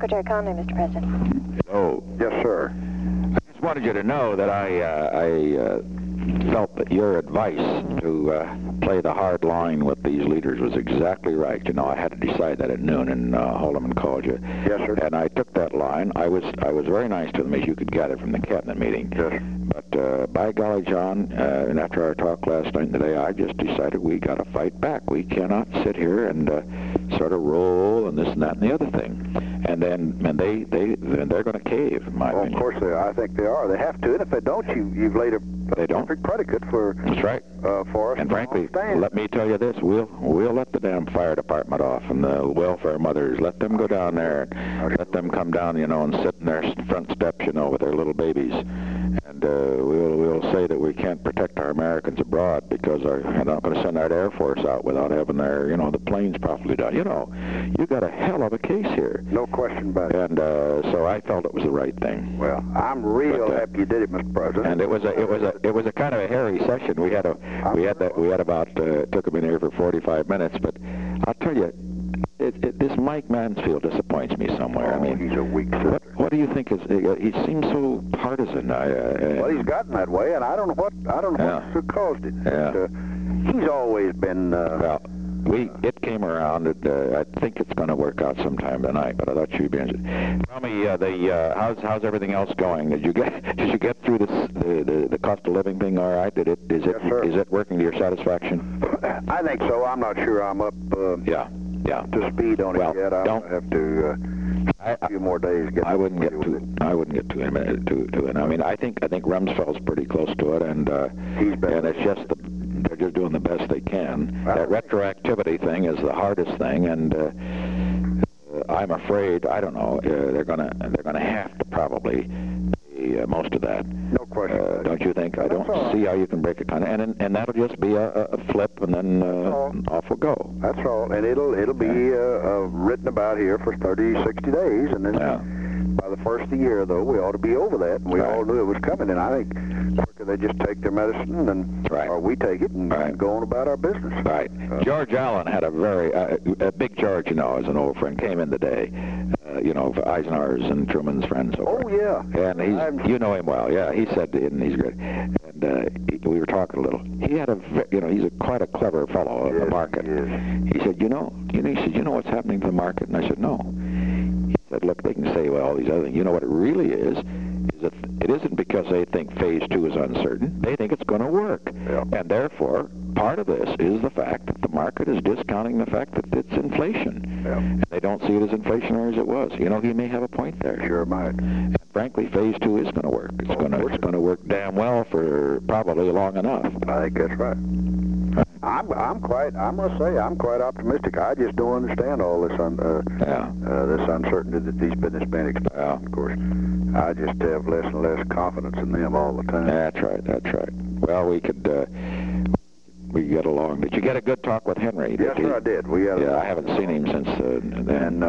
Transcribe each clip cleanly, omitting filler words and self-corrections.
Secretary Conley, Mr. President. Oh. Yes, sir. I just wanted you to know that I felt that your advice to play the hard line with these leaders was exactly right. You know, I had to decide that at noon, and Haldeman called you. Yes, sir. And I took that line. I was very nice to them, as you could gather from the cabinet meeting. Yes. But by golly, John, and after our talk last night and today, I just decided we got to fight back. We cannot sit here and sort of roll and this and that and the other thing. And they're going to cave, in my opinion. Of course I think they are. They have to. And if they don't, you've laid a perfect predicate for. That's right. For us. And frankly, let me tell you this: we'll let the damn fire department off and the welfare mothers. Let them go down there. Let them come down, you know, and sit in their front steps, you know, with their little babies. And we'll say that we can't protect our Americans abroad because we're not going to send our Air Force out without having their, you know, the planes properly done. You know, you got a hell of a case here. No question about it. And so I felt it was the right thing. Well, I'm real happy you did it, Mr. President. And it was a kind of a hairy session. We had about took him in here for 45 minutes. But I'll tell you, this Mike Mansfield disappoints me somewhere. I mean, he's a weak sister. What do you think is? He seems so partisan. Well, he's gotten that way, and I don't know what caused it. Yeah. He's always been. Well, it came around. I think it's going to work out sometime tonight. But I thought you'd be interested. Tell me, how's everything else going? Did you get through the cost of living thing all right? Is it working to your satisfaction? I think so. I'm not sure I'm up. To speed on it yet. I'll have to a few more days. I wouldn't get too in. I mean, I think Rumsfeld's pretty close to it, and it's just they're just doing the best they can. That retroactivity thing is the hardest thing, and I'm afraid I don't know they're gonna have to probably pay most of that. No question. Don't you think? I don't see how you can break it kind of, and that'll just be a flip, and then off we'll go. That's all, and it'll be written about here for 30, 60 days, and then by the first of the year, though, we ought to be over that, and we all knew it was coming, and I think quicker they just take their medicine, and or we take it, and go on about our business. Right. George Allen had a very, Big George, you know, as an old friend, came in today, you know, Eisenhower's and Truman's friend, so forth. Oh, yeah. And you know him well, yeah. He said, and he's great. And we were talking a little. He had he's quite a clever fellow in the market. He said, you know what's happening to the market? And I said, no. He said, look, they can say, well, all these other things. You know what it really is that it isn't because they think phase 2 is uncertain. They think it's going to work. Yeah. And therefore, part of this is the fact that the market is discounting the fact that it's inflation. Yeah. And they don't see it as inflationary as it was. You know, he may have a point there. Sure might. And frankly, phase 2 is going to work. It's going to work damn well for probably long enough. I think that's right. I must say, I'm quite optimistic. I just don't understand all this this uncertainty that these businessmen expect. Yeah. Of course, I just have less and less confidence in them all the time. That's right. Well, we could get along. Did you get a good talk with Henry? Yes, sir, I did. I haven't seen him since then.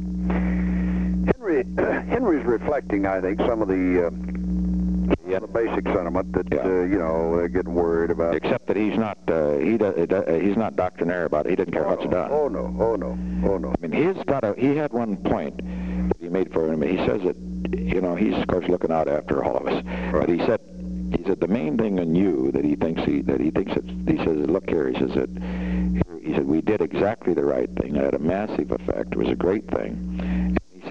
And Henry's reflecting, I think, some of the basic sentiment that they're getting worried about. Except that he's not doctrinaire about it. He doesn't care what's done. Oh no. I mean, he had one point that he made for him. He says that he's of course looking out after all of us. Right. But he said the main thing in you that he says, look here, he said we did exactly the right thing. It had a massive effect. It was a great thing. And he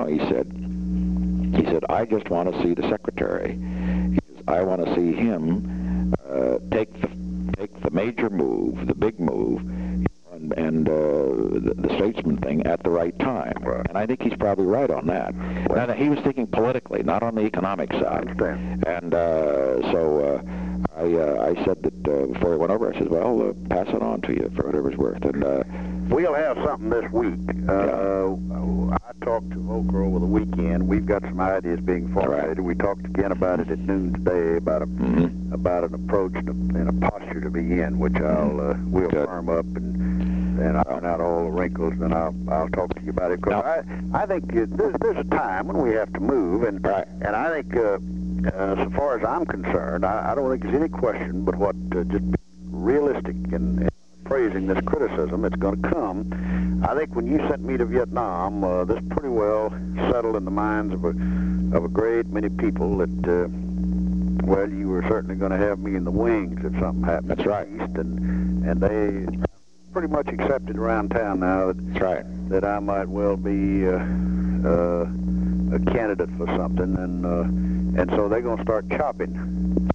said I just want to see the secretary. I want to see him take the major move, the big move, and the statesman thing at the right time. Right. And I think he's probably right on that. Right. Now, he was thinking politically, not on the economic side. I understand. And so I said that before he went over, I said, well, pass it on to you for whatever it's worth. And we'll have something this week. I talked to Volker over the weekend. We've got some ideas being formulated. Right. We talked again about it at noon today about an approach and a posture to be in, which we'll firm up and iron out all the wrinkles, and I'll talk to you about it. Because I think there's a time when we have to move, and I think so far as I'm concerned, I don't think there's any question but what just be realistic and praising this criticism. It's going to come. I think when you sent me to Vietnam, this pretty well settled in the minds of a great many people that, well, you were certainly going to have me in the wings if something happened. That's right. East, and they pretty much accepted around town now that, That's right. that I might well be a candidate for something, and so they're going to start chopping.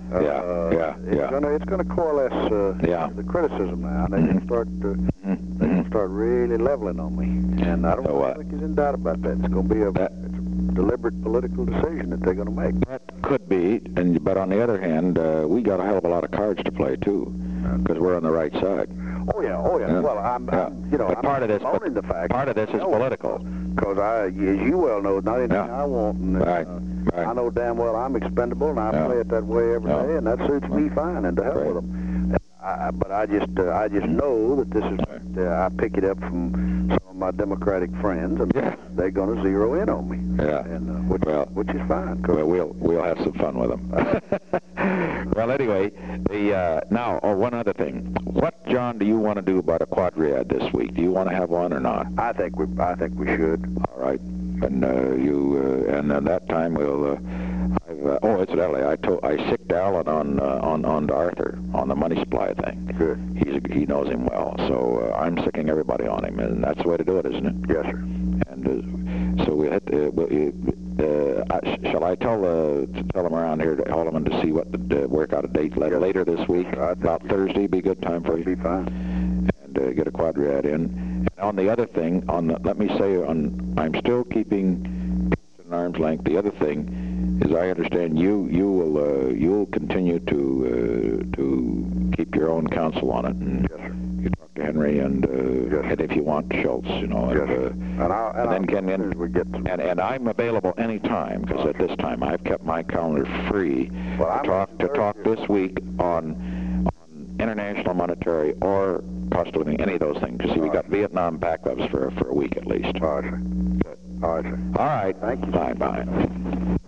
It's going to coalesce the criticism now. They're going to start they're going to start really leveling on me, and I don't think there's any doubt about that. It's going to be a deliberate political decision that they're going to make. That could be, but on the other hand, we got a hell of a lot of cards to play too, because we're on the right side. Oh yeah. Well, I'm but part of this, owning the fact. Part of this is political. Because as you well know, not anything I want. And, right. I know damn well I'm expendable, and I play it that way every day, and that suits me fine. And to hell with them. But I just know that this is. I pick it up from some of my Democratic friends, and they're going to zero in on me. Yeah. And which is fine. Well, we'll have some fun with them. Well, anyway, now one other thing. What, John, do you want to do about a quadriad this week? Do you want to have one or not? I think we should. All right. And and at that time we'll. Incidentally, I sicked Alan on Arthur on the money supply thing. Good. He knows him well, so I'm sicking everybody on him, and that's the way to do it, isn't it? Yes, sir. And so we hit. Shall I tell them around here to Holloman to see what work out a date later this week? About Thursday, be a good time for you. Be fine. And get a quadriad in. And on the other thing, let me say, I'm still keeping peace at arm's length. The other thing is, I understand you'll continue to keep your own counsel on it. And yes, sir. You talk to Henry and if you want Schultz, Yes, and I'm available anytime, because at this time I've kept my calendar free to talk this week on international monetary or cost of living, any of those things. You see, we got Vietnam backups for a week at least. All right, sir. Good. All right, sir. All right. Thank you. Bye.